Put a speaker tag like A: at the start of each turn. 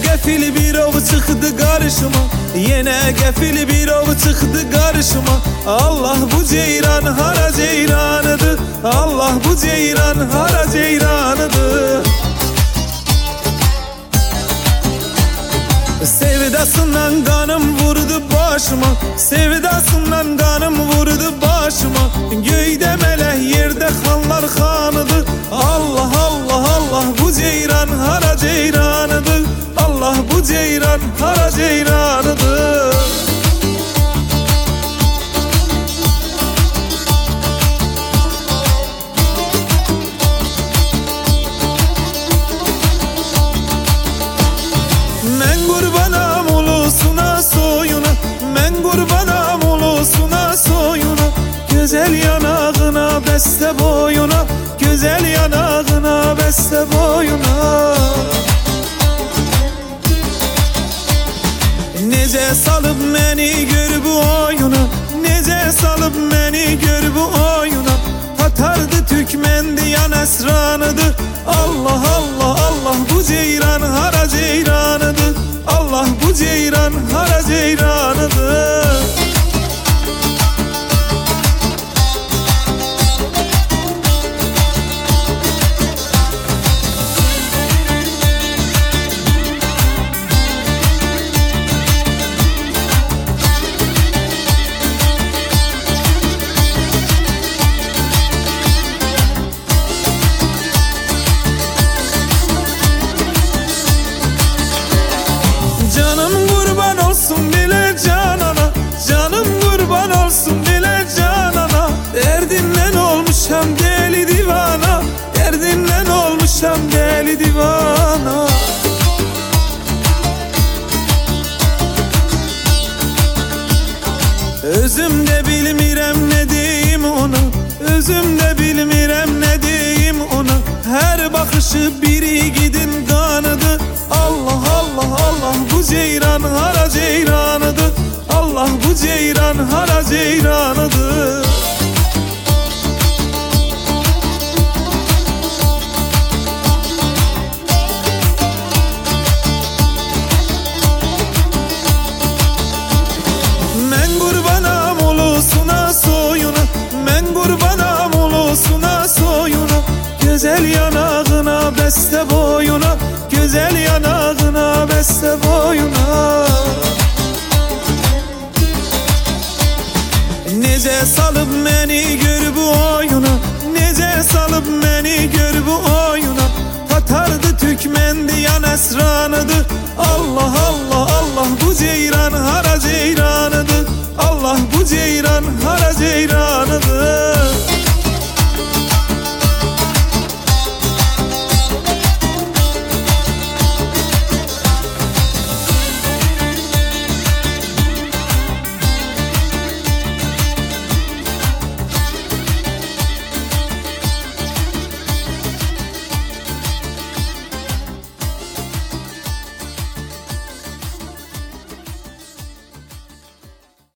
A: gefil bir ov çıktı karşıma, yine gefil bir ov çıktı karşıma. Allah bu ceyran hara ceyranıdır, Allah bu ceyran hara ceyranıdır. Sevdasından kanım vurdu başıma, sevdasından kanım vurdu başıma. Göyde melek yerde kanlar kanıdır. Allah Allah Allah bu ceyran hara ceyranıdır, Allah bu ceyran hara ceyranıdır. Men kurbanam ulusuna soyuna, men kurbanam ulusuna soyuna. Güzel yanağına beste boyuna, güzel yanağına beste boyuna. Nece salıp beni gör bu oyuna, nece salıp beni gör bu oyuna. Tatardı Türkmendi yan esranıdır. Allah Allah Allah bu ceyran hara ceyranıdır, Allah bu ceyran hara ceyranıdır. Canım kurban olsun bile canana, canım kurban olsun bile canana. Derdinden olmuşam deli divana, derdinden olmuşam deli divana. Özüm de bilmirem ne diyeyim ona, özüm de bilmirem ne diyeyim ona. Her bakışı biri gidin kanıdır. Allah Allah Allah bu ceyran hara ceyranıdır, Allah bu ceyran hara ceyranıdır. Men kurbanam ulusuna soyuna, men kurbanam ulusuna soyuna. Güzel yanağına beste boyuna, güzel yanağına beste boyuna. Nece salıp beni gör bu oyuna, nece salıp beni gör bu oyuna. Tatardı Türkmendi yan esranıdır. Allah Allah Allah bu ceyran hara ceyranıdır, Allah bu ceyran